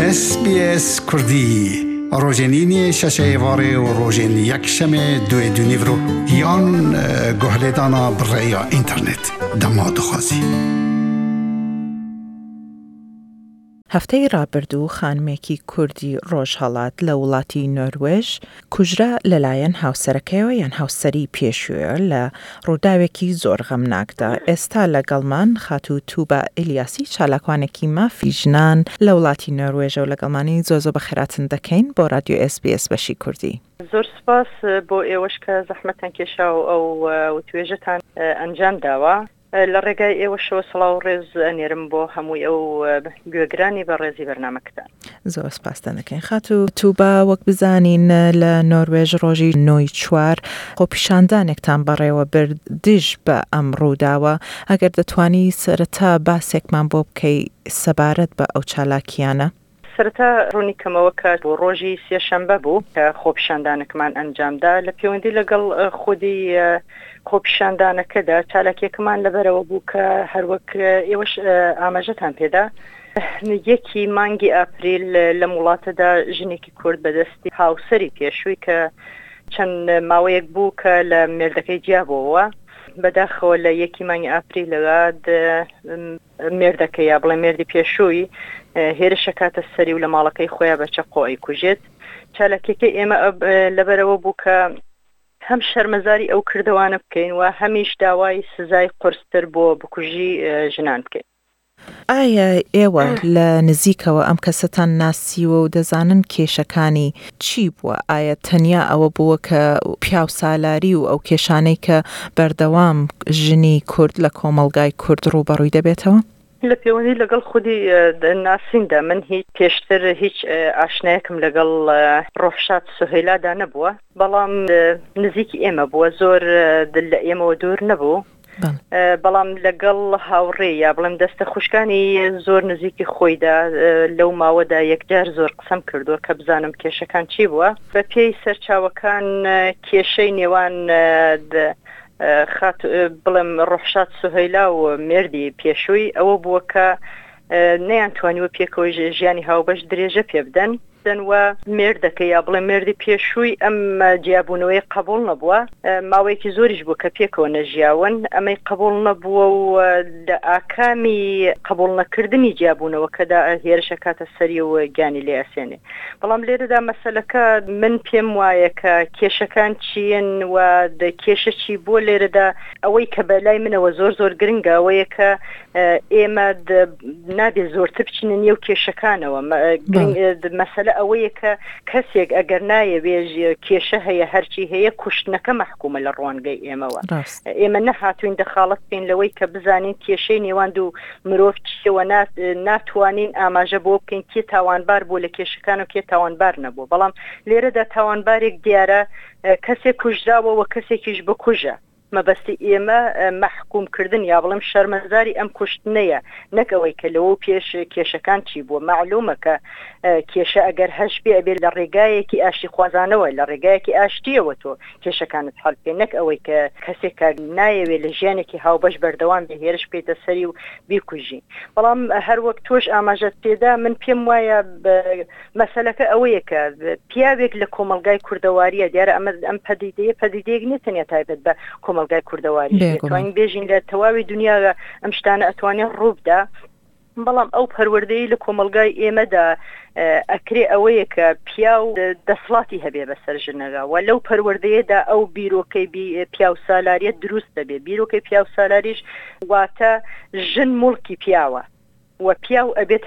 SBS کردی روزنینی ششه واره و روزن یک شمه دوی دونیورو یان گهلیدانا برای اینترنت دماد خوازی. هەفتەی ڕابردوو خانمێکی کوردی ڕۆژهەڵات لە وڵاتی نۆروێژ کوژرا لەلایەن هاوسەرەکەیەوە یان هاوسەری پێشوویە لە ڕووداوێکی زۆر غەمناکدا. ئێستا لەگەڵمان خاتوو تووبە ئیلیاسی چالاکوانێکی مافی ژنان لە وڵاتی نۆروێژە و لەگەڵمانی زۆ بەخێراتن دەکەین بۆ رادیۆ SBS بەشی کوردی. زۆر سپاس بۆ ئێوەش کە زەحمەتان کێشا و ئەو توێژەتان ئەنجام داوە. لە ڕێگای ئێوەشەوە سڵاو ڕێز ئەنێرم بۆ هەمووی ئەو گوێگرانی بە ڕێزی بەرنامەکەتان. زۆر سپاستان دەکەین. خاتوو تووبە وەک بزانین لە نۆروێژ ڕۆژی 9 چوار خۆپیشاندانێکتان بەڕێوە بردیش بە ئەم ڕووداوە. ئەگەر دەتوانی سەرەتا باسێکمان بۆ بکەی سەبارەت بە ئەو چالاکیانە. سەرەتا ڕوونی کەمەوە کە بۆ ڕۆژی سێشەمبە بوو کە خۆپیشاندانەکەمان ئەنجامدا لە پەیوەندی لەگەڵ خودی خۆپیشاندانەکەدا چالاکیەکەمان لەبەرەوە بوو کە هەروەک ئێوەش ئاماژەتان پێدا یەکی مانگی ئاپریل لە وڵاتەدا ژنێکی کورد بەدەستی هاوسەری پێشووی کە چەند ماوەیەک بوو کە لە مێردەکەی جیابەوە بەداخەوە لە یەکی مانگی ئاپریلەوە مێردەکەی یا بڵێ مێردی پێشووی هێرشە کاتە سەری و لە ماڵەکەی خۆیان بە چەقۆی کوژێت. چالاکیەکەی ئێمە لەبەرەوە بوو کە هەم شەرمەزاری ئەو کردوانە بکەین و هەمیش داوای سزای قورستر بۆ بکوژی ژنان بکەین. ئایا ئێوە لە نزیکەوە ئەم کەسەتان ناسیوە و دەزانن کێشەکانی چی بووە؟ ئایا تەنیا ئەوە بووە کە پیاو سالاری و ئەو کێشانەی کە بەردەوام ژنی کورد لە کۆمەلگای کورد ڕوبەڕووی دەبێتەوە؟ لە پەیوەندی لەگەڵ خودی ناسیندا من هیچ پێشتر هیچ ئاشنایەکم لەگەڵ ڕۆحشات سوهێلادا نەبووە، بەڵام نزیکی ئێمە بووە، زۆر لە ئێمەوە دوور نەبوو، بەڵام لەگەڵ هاوڕێ یا بڵێم دەستە خوشکانی زۆر نزیکی خۆیدا لەو ماوەدا یەکجار زۆر قسەم کردووە کە بزانم کێشەکان چی بووە. بە پێی سەرچاوەکان کێشەی نێوان بڵێم ڕۆحشات سوهێلا و مێردی پێشووی ئەوە بووە کە نەیانتوانیوە پێکەوە ژیانی هاوبەش درێژە پێ بدەن و مێردەکە یا بڵێ مێردی پێشووی ئەم جیابوونەوەی قبول نەبووە، ماوەیەکی زۆریش بوو کە پێکەوە نەژیاون، ئەمەی قبول نەبووە و لە ئاکامی قبول نەکردنی جیابوونەوە کەدا هێرشە کاتە سەری و گیانی لێ ئەسێنێ. بەڵام لێرەدا مەسەلەکە من پێم وایە کە کێشەکان چین و کێشە چی بۆ لێرەدا ئەوەی کە بەلای منەوە زۆر گرنگە ئەوەیە کە ئێمە نابێ زۆرتر بچینە نێو کێشەکانەوە. مەسەلە ئەوەیە کە کەسێک ئەگەر نایەوێ کێشە هەیە هەرچی هەیە کوشتنەکە مەحکومە لە ڕوانگەی ئێمەوە. ئێمە نەهاتوین دەخاڵەت بین لەوەی کە بزانین کێشەی نێوان دوو مرۆڤ چیەوە ناتوانین ئاماژە بۆ بکەین کێ تاوانبار بوو لە کێشەکان و کێ تاوانبار نەبوو. بەڵام لێرەدا تاوانبارێک دیارە کەسێک کوژراوەوە کەسێکیش بکوژە. مەبەستی ئێمە مەحکومکردن یا بڵێم شەرمەزاری ئەم کوشتنەیە، نەکەوەی کە لەوە پێش کێشەکان چی بووە. معلومە کە کێشە ئەگەر هەش بێ ئەبێت لە ڕێگایەکی ئاشتی خوازانەوە لە ڕێگایەکی ئاشتیەوە تۆ کێشەکانت هەڵ پێ، نەک ئەوەی کە کەسێک نایەوێت لە ژیانێکی هاوبەش بەردەوام بێ هێرش پێتە سەری و بیکوژی. بەڵام هەروەک تۆش ئاماژەت پێدا من پێم وایە مەسەلەکە ئەوەیە کە پیاوێک لە کۆمەلگای کوردەواریە دیارە ئەم پەدیدەیەک نیە تەنیا تایبەت بە کۆمەلگای کوردەواری توانین بێژین لە تەواوی دنیاە ئەم شتانە ئەتوانێت ڕووبدا. بەڵام ئەو پەروەردەی لە کۆمەلگای ئێمەدا ئەکرێ ئەوەیە کە پیاو دەسڵاتی هەبێ بەسەر ژنەکە و لەو پەروەردەیەدا ئەو بیرۆکەی پیاو سالاریەت دروست دەبێت. بیرۆکەی پیاو سالاریش واتە ژن مڵکی پیاوە و پیاو ئەبێت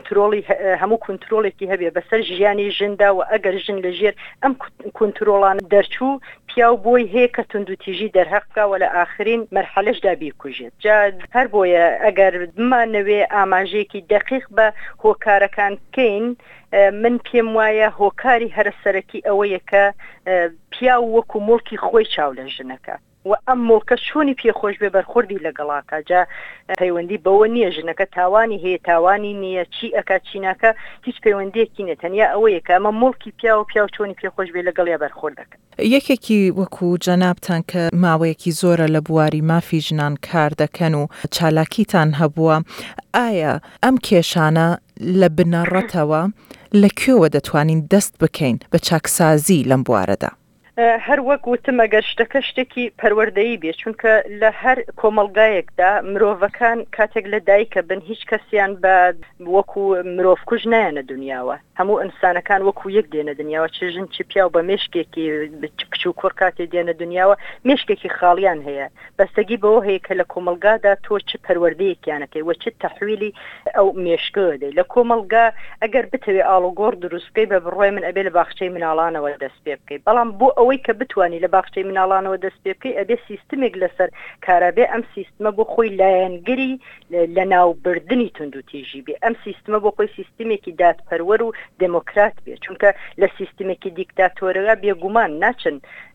هەموو کنترۆڵێکی هەبێ بەسەر ژیانی ژندا و ئەگەر ژن لەژێر ئەم کنترۆڵانە دەرچوو پیاو بۆی هەیە کە توندوتیژی دەرهەبکە و لە ئاخرین مەرحەلەشدا بیکوژێت. جا هەر بۆیە ئەگەر بمانەوێ ئاماژەیەکی دەقیق بە هۆکارەکان بکەین، من پێم وایە هۆکاری هەرە سەرەکی ئەوەیە کە پیاو وەکو مڵکی خۆی چاو لە ژنەکە و ئەم مڵکە چۆنی پێخۆش بێ بەرخوردی لەگەڵاکە جا پەیوەندی بەوە نییە ژنەکە تاوانی هەیە تاوانی نییە چی ئەکات چیناکە هیچ پەیوەندیەکی نێت تەنیا ئەوەیە کە ئەمە مڵکی پیا و چۆنی پێخۆش بێ لەگەڵ یا بەرخوردەکە. یەکێکی وەکو جەنابتان کە ماوەیەکی زۆرە لە بواری مافی ژنان کار دەکەن و چالاکیتان هەبووە، ئایا ئەم کێشانە لە بنەڕەتەوە لەکوێوە دەتوانین دەست بکەین بە چاکسازی لەم بوارەدا؟ هەر وەک وتم ئەگەر شتەکە شتێکی پەروەردەیی بێ چونکە لە هەر کۆمەڵگایەکدا مرۆڤەکان کاتێک لە دایکە بن هیچ کەسیان بە وەکو مرۆڤ کوژ نایەنە دنیاوە، هەموو ئینسانەکان وەکو یەک دێنە دنیاوە، چ ژن چ پیا و بە مێشکێکی کچ و کوڕ کاتێ دێنە دنیاوە مێشکێکی خاڵیان هەیە، بەستگی بەوە هەیە کە لە کۆمەڵگادا تۆ چ پەروەردەیەکیانەکەی وە چ تەحویلی ئەو مێشکە دەی لە کۆمەڵگا ئەگەر بتەوێ ئاڵوگۆڕ دروستکەی بە بڕۆی من ئەبێ لە باخچەی مناڵانەوە دەست پێ بکەی، بەڵام بۆ ئەوەی کە بتوانی لە باخچەی مناڵانەوە دەست پێ بکەی ئەبێ سیستمێک لەسەر کارابێ، ئەم سیستمە بۆ خۆی لایەنگری لە ناوبردنی تونند و تیژی بێ، ئەم سیستمە بۆ خۆی سیستمێکی دادپەروەر و دموکرات بێ، چونکە لە سیستمێکی دیکتاتۆرەوە بێگومان ناچن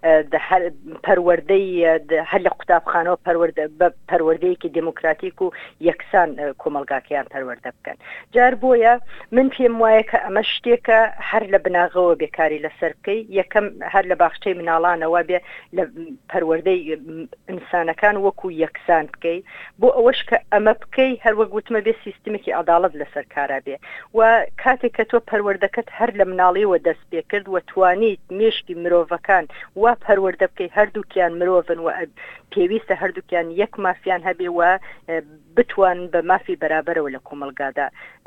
پەروەردەی هەر لە قوتابخانەوە پەروەردەیەکی دموکراتیک و یەکسان کۆمەڵگاکەیان پەروەردە بکەن. جار بۆیە من پێم وایە کە ئەمە شتێکە هەر لە بناغەوە بێکاری لەسەر بکەی، یەکەم هەر لە باخچەی مناڵانەوە بێ لە پەروەردەی ئینسانەکان وەکو یەکسان بکەی، بۆ ئەوەش کە ئەمە بکەی هەروەک گوتمە بێ سیستمێکی عەداڵەت لەسەر کارا بێ و کاتێک کە تۆ پەروەردەکەت هەر لە مناڵیەوە دەست پێ کرد و توانیت مێشکی مرۆڤەکان وا پەروەردە بکەی هەردووکیان مرۆڤن و پێویستە هەردووکیان یەک مافیان هەبێ و بتوان بە مافی بەرابەرەوە لە کۆمەڵگادا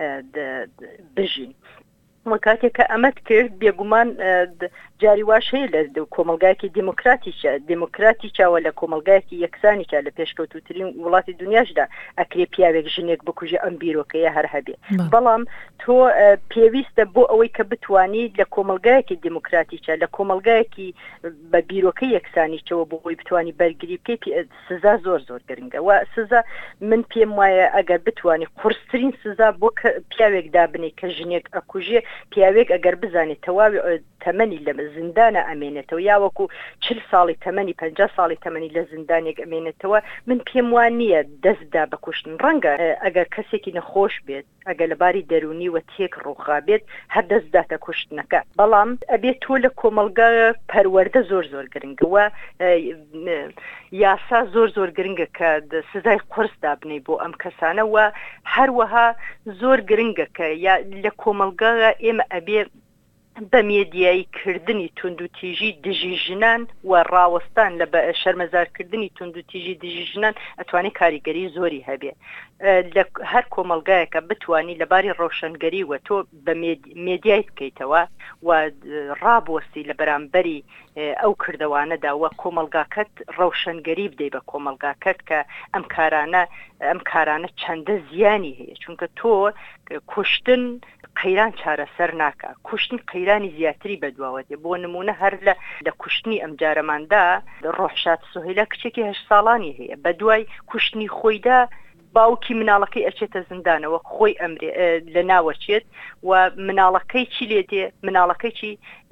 بژین. و کاتێک کە ئەمەت کرد بێگومان جاری واش هەیە لە کۆمەڵگایەکی دیموکراتی چاوە لە کۆمەڵگایەکی یەکسانیکە لە پێشکەوتوترین وڵاتی دنیاشدا ئەکرێ پیاوێک ژنێک بکوژێ ئەم بیرۆکەیە هەر هەبێ، بەڵام تۆ پێویستە بۆ ئەوەی کە بتوانی لە کۆمەڵگایەکی دیموکراتیچە لە کۆمەڵگایەکی بە بیرۆکەی یەکسانیچەوە بۆ خۆی بتوانی بەرگری بکەی سزا زۆر گرنگە و سزا من پێم وایە ئەگەر بتوانی قورسترین سزا بۆ پیاوێک دابنی کە ژنێک ئەکوژێ، پیاوێک ئەگەر بزانێت تەواوی تەمەنی لە زیندانە ئەمێنێتەوە یا وەکو 40 ساڵی تەمەنی 50 ساڵی تەمەنی لە زیندانێک ئەمێنێتەوە، من پێم وان نییە دەستدا بەکوشتن. ڕەنگە ئەگەر کەسێکی نەخۆش بێت ئەگەر لەباری دەرونی و تێک ڕووخا بێت هەر دەستداتە کوشتنەکە، بەڵام ئەبێت تۆ لە کۆمەڵگا پەروەردە زۆر گرنگە و یاسا زۆر گرنگە کە سزای قورس دابنەی بۆ ئەم کەسانە و هەروەها زۆر گرنگە کە لە کۆمەڵگا ئێمە ئەبێ بە مێدیایی کردنی تونند و تیژی دژی ژنان و ڕاوەستان لە شەرمەزارکردنی تونند و تیژی دژی ژنان ئەتوانی کاریگەری زۆری هەبێ لە هەر کۆمەڵگایەکە بتوانی لەباری ڕۆشنگەری و تۆ بە مێدیای بکەیتەوە و ڕابوەستی لە بەرامبەری ئەو کردەوانەدا و کۆمەڵگاکەت ڕەوشنگەری بدەی بە کۆمەڵگاکەت کە ئەم کارانە چەندە زیانی هەیە، چونکە تۆ کوشتن قەیران چارەسەر ناکە، کوشتن قەیرانی زیاتری بەدواوە دێ. بۆ نمونە هەر لە کوشتنی ئەم جارەماندا ڕۆحشاد سوهیلە کچێکی 8 ساڵانی هەیە، بە دوای کوشتنی خۆیدا باوکی مناڵەکەی ئەچێتە زیندانەوە خۆی ئەمرێ لە ناوەچێت و مناڵەکەی چی لێ دێ، مناڵەکەی چی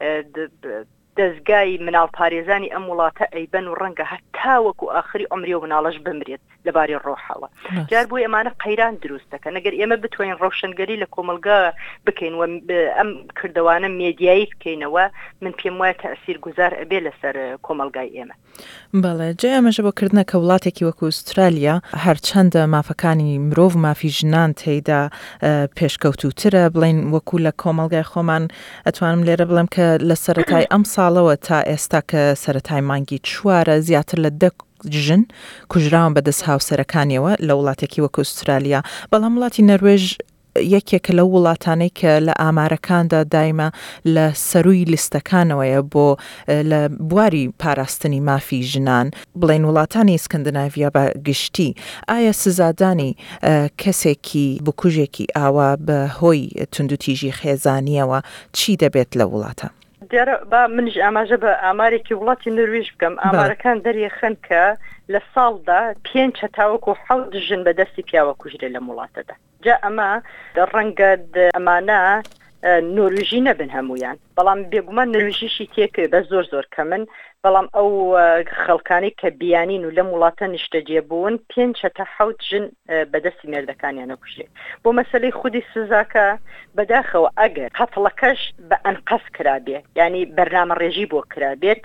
دەستگای مناڵ پارێزانی ئەم وڵاتە ئەیبەن و ڕەنگە هەتا وەکو ئاخری عمری و مناڵەش بمرێت لەباری ڕۆحەوە. جار بۆی ئەمانە قەیران دروست دەکەن. ئەگەر ئێمە بتوانین ڕەوشنگەری لە کۆمەڵگا بکەین و ئەم کردەوانە مێدیایی بکەینەوە، من پێم وایە تەئسیر گوزار ئەبێ لەسەر کۆمەڵگای ئێمە. بەڵێ جێ ئەمەژە بۆ کردنەکە وڵاتێکی وەکو ئوسترالیا هەرچەندە مافەکانی مرۆڤ مافی ژنان تێیدا پێشکەوتوترە، بڵین وەکو لە کۆمەڵگای خۆمان ئەتوانم لێرە بڵێم کە لە سەرەتای ئەم ساڵەوە تا ئێستا کە سەرەتای مانگی 4 زیاتر لە 10 ژن کوژراون بەدەست هاوسەرەکانیەوە لە وڵاتێکی وەکو ئوسترالیا. بەڵام وڵاتی نەروێژ یەکێک لەو وڵاتانەی کە لە ئامارەکاندا دایمە لە سەرووی لیستەکانەوەیە بۆ لە بواری پاراستنی مافی ژنان، بڵین وڵاتانی ئسکەندناڤیا بە گشتی. ئایا سزادانی کەسێکی بکوژێکی ئاوا بە هۆی توندوتیژی خێزانیەوە چی دەبێت لە وڵاتە؟ دیارە با منش ئاماژە بە ئامارێکی وڵاتی نروێژ بکەم. ئامارەکان دەریەخەن کە لە ساڵدا 5 هەتاوەکو 7 ژن بەدەستی پیاوە کوژرێ لە وڵاتەدا. جا ئەمە ڕەنگە ئەمانە نۆروژی نەبن هەمویان بەڵام بێگومان نروژیشی تێکرد بە زۆر کە من بەڵام ئەو خەڵکانی کە بیانین و لەم وڵاتە نیشتەجێ بوون 5 تا 7 ژن بەدەستی مێردەکانیان نەکوژێ بۆ مەسلەی خودی سزاکە بەداخەوە ئەگەر قەتڵەکەش بە ئەنقەس کرابێ ینی بەرنامە ڕێژی بۆ کرابێت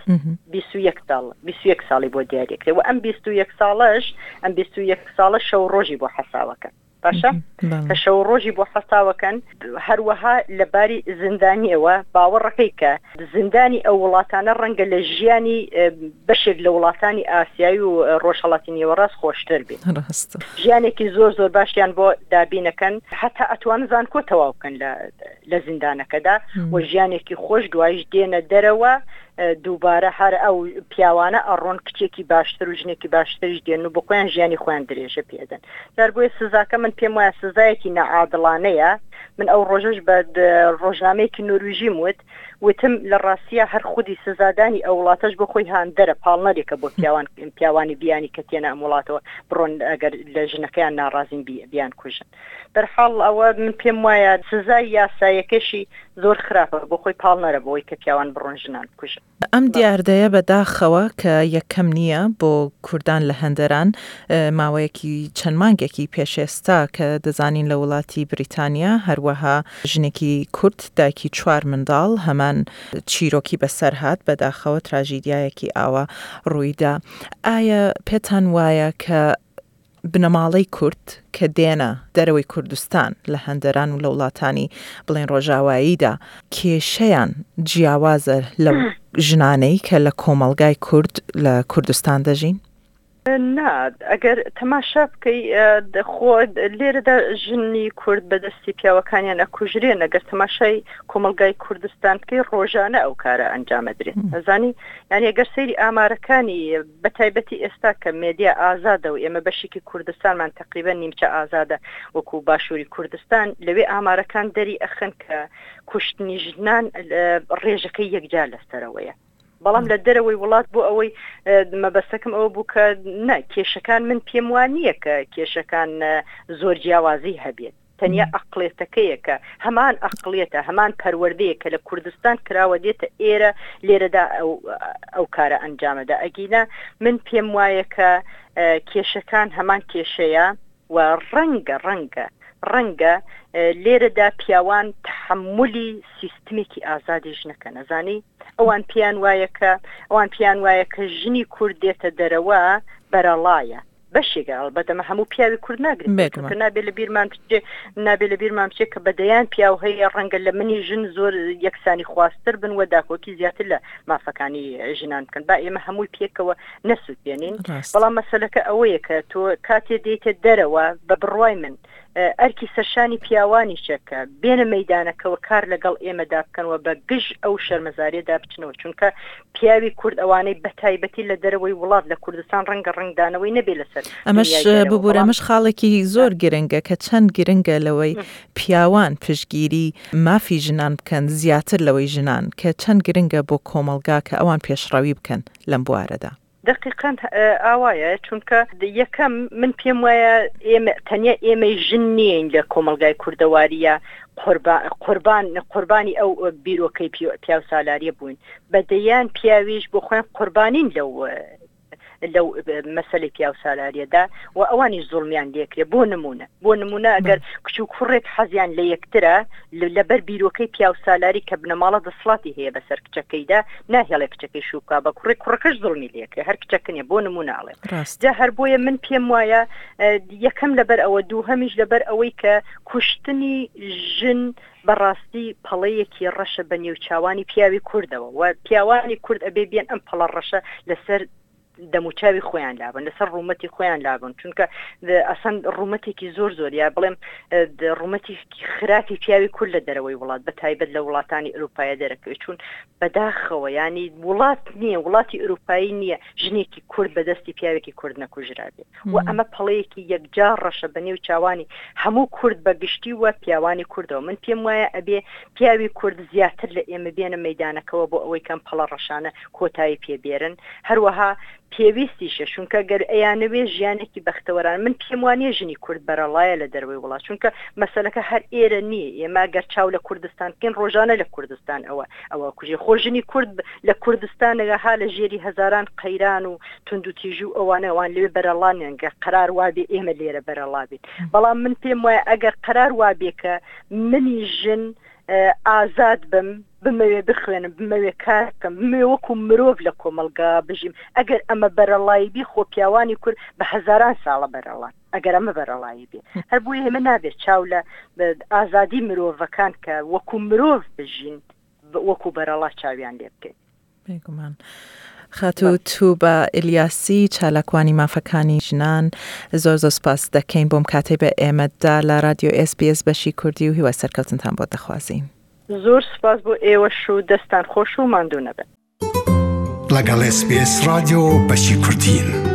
21 ساڵی بۆ دیارێکرێ و ئەم 21 ساڵەش ئەم 21 ساڵە شەو ڕۆژی بۆ حەساوەکەن باشە کە شەو ڕۆژی بۆ حەساوەکەن هەروەها لەباری زیندانیەوە باوەڕەکەی کە زیندانی ئەو وڵاتانە ڕەنگە لە ژیانی بەشێک لە وڵاتانی ئاسیایی و ڕۆژهەڵاتی نێوەڕاست خۆشتر بێت ژیانێکی زۆر باشیان بۆ دابینەکەن حتا ئەتوان زان کۆ تەواو بکەن لە زیندانەکەدا و ژیانێکی خۆش دوایش دێنە دەرەوە دووبارە هەر ئەو پیاوانە ئەڕۆن کچێکی باشتر و ژنێکی باشتریش دێن و بۆ خۆیان ژیانی خۆیان درێژە پێدەن دار بۆیە سزاکە من پێم وایە سزایەکی نەعادڵانەیە من ئەو ڕۆژەش بە ڕۆژنامەیەکی نۆروژیم وتم لە ڕاستیە هەر خودی سزادانی ئەو وڵاتەش بۆ خۆی هاندەرە پاڵنەرێکە بۆ پیاوانی بیانی کە تێنە ئەم وڵاتەوە بڕۆن ئەگەر لە ژنەکەیان ناڕازین بیان کوژن بەرحاڵ ئەوە من پێم وایە سزای یاسایەکەشی زۆر خراپە بۆ خۆی پاڵنەرە بۆی کە پیاوان بڕۆن ژنان کوژن ئەم دیاردەیە بەداخەوە کە یەکەم نییە بۆ کوردان لە هەندەران ماوەیەکی چەند مانگێکی پێشێستا کە دەزانین لە وڵاتی بریتانیا هەروەها ژنێکی کورد دایکی 4 منداڵ هەمان چیرۆکی بەسەر هات بەداخەوە تراژیدیایەکی ئاوا ڕوویدا ئایا پێتان وایە کە بنەماڵەی کورد کە دێنە دەرەوەی کوردستان لە هەندەران و لە وڵاتانی بڵێن ڕۆژاواییدا کێشەیان جیاوازە لەو ژنانەی کە لە کۆمەڵگای کورد لە کوردستان دەژین؟ نا ئەگەر تەماشا بکەی خۆ لێرەدا ژنی کورد بەدەستی پیاوەکانیان ئەکوژرێن ئەگەر تەماشای کۆمەلگای کوردستان بکەی ڕۆژانە ئەو کارە ئەنجامەدرێت ئەزانی یعنی ئەگەر سەیری ئامارەکانی بەتایبەتی ئێستا کە مێدیا ئازادە و ئێمە بەشێکی کوردستانمان تقریبا نیمچە ئازادە وەکو باشووری کوردستان لەوێ ئامارەکان دەری ئەخن کە کوشتنی ژنان ڕێژەکەی یەکجار لەسەرەوەیە بەڵام لە دەرەوەی وڵات بۆ ئەوەی مەبەستەکەم ئەوە بوو کە نه کێشەکان من پێم وانییە کە کێشەکان زۆر جیاوازی هەبێت تەنیا ئەقلێتەکەیە کە هەمان ئەقلێتە هەمان پەروەردەیە کە لە کوردستان کراوە دێتە ئێرە لێرەدا ئەو کارە ئەنجامەدا ئەگینە من پێم وایە کە کێشەکان هەمان کێشەیە و ڕەنگە لێرەدا پیاوان تحملی سیستمێکی ئازادیش نەکەن ئەزانی ئەوان پیان وایە کە ژنی کورد دێتە دەرەوە بەرەڵایە بەشێکە ئەڵبەتە هەموو پیاوی کورد ناگرێت نابێت لە بیرمان بچێت کە بەدەیان پیاو هەیە ڕەنگە لە منی ژن زۆر یەکسانی خواستر بن و داکۆکی زیاتر لە مافەکانی ژنان بکەن با ئێمە هەمووی پێکەوە نەسووتێنین بەڵام مەسەلەکە ئەوەیە کە تۆ کاتێ دێتە دەرەوە بە بڕوای من ئەرکی سەرشانی پیاوانی چەکە بێنە مەیدانەکەەوە کار لەگەڵ ئێمەدا بکەنەوە بە گژ ئەو شەرمەزارێدا بچنەوە چونکە پیاوی کورد ئەوانەی بەتایبەتی لە دەرەوەی وڵات لە کوردستان ڕەنگدانەوەی نەبێ لەسەر ئەمەش ببوورەمەش خاڵێکی زۆر گرنگە کە چەند گرنگە لەوەی پیاوان پشگیری مافی ژنان بکەن زیاتر لەوەی ژنان کە چەند گرنگە بۆ کۆمەلگا کە ئەوان پێشڕەوی بکەن لەم بوارەدا دقیقاً ئاوایە چونکە یەکەم من پێم وایە تەنیا ئێمەی ژن نین لە کۆمەلگای کوردەواریە قوربانی ئەو بیرۆکەی پیاو سالاریە بووین بەدەیان پیاویش بۆ خۆیان قوربانین لەو مەسەلەی پیاو سالاریەدا و ئەوانی زوڵمیان لێکرێ بۆ نمونە ئەگەر کچ و کوڕێک حەزیان لە یەکترە لەبەر بیرۆکەی پیاو سالاری کە بنەماڵە دەسڵاتی هەیە بەسەر کچەکەیدا ناهێڵێ کچەکەی شوکا بە کوڕەکەش زوڵمی لێکرێ هەر کچەکەنیە بۆ نموناڵێ جا هەر بۆیە من پێم وایە یەکەم لەبەر ئەوە دووهەمیش لەبەر ئەوەی کە کوشتنی ژن بەڕاستی پەڵەیەکی ڕەشە بە نێوچاوانی پیاوی کوردەوە و پیاوانی کورد ئەبێ بێن ئەم پەڵە ڕەشە لەسەر دەموچاوی خۆیان لابن لەسەر ڕوومەتی خۆیان لابن چونکە ئەسان ڕوومەتێکی زۆر یا بڵێم ڕوومەتی خراپی پیاوی کورد لە دەرەوەی وڵات بە تایبەت لە وڵاتانی ئەوروپایە دەرەکەوێت چون بەداخەوە ینی وڵات نییە وڵاتی ئەوروپایی نییە ژنێکی کورد بەدەستی پیاوێکی کورد نەکوژرابێت و ئەمە پەڵەیەکی یەکجار ڕەشە بە نێو چاوانی هەموو کورد بەگشتی وە پیاوانی کوردەوە من پێم وایە ئەبێ پیاوی کورد زیاتر لە ئێمە بێنە مەیدانەکەەوە بۆ ئەوەی کەم پەڵە ڕەشانە کۆتایی پێبێرن هەروەها پێویستیشە چونکە گەر ئەیانەوێ ژیانێکی بەختەوەران من پێم وانیە ژنی کورد بەرەڵایە لە دەروی وڵات چونکە مەسەلەکە هەر ئێرە نییە ئێمە گەر چاو لە کوردستان بکەین ڕۆژانە لە کوردستان ئەوە کوژێ خۆژنی کورد لە کوردستانەگە ها لە ژێری هەزاران قەیران و تونند و تیژ و ئەوانەوان لێ بەرەڵانیان گە قرار وابێ ئێمە لێرە بەرەڵا بێت بەڵام من پێم وایە ئەگەر قرار وابێ کە منی ژن ئازاد بم بمەوێ بخوێنم بمەوێ کار بکەم بمەوێ وەکو مرۆڤ لە کۆمەلگا بژیم ئەگەر ئەمە بەرەڵایی بی خۆ پیاوانی کورد بە هەزاران ساڵە بەرەڵان ئەگەر ئەمە بەرەڵایی بێ هەر بۆیە ئێمە نابێت چاو لە ئازادی مرۆڤەکان کە وەکو مرۆڤ بژین وەکو بەرەڵا چاویان لێ بکەین. بێگومان خاتو تو بە ئیلیاسی چالاکوانی مافەکانی ژنان زۆر سپاس دەکەین بۆم کاتێ بە ئێمەدا لە رادیۆ SBS بەشی کوردی و هیوای سەرکەوتنتان بۆ دەخوازین. زۆر سپاس بۆ ئێوەش و دەستان خۆش و ماندوو نەبن. لەگەڵ SBS رادیۆ بەشی کوردین.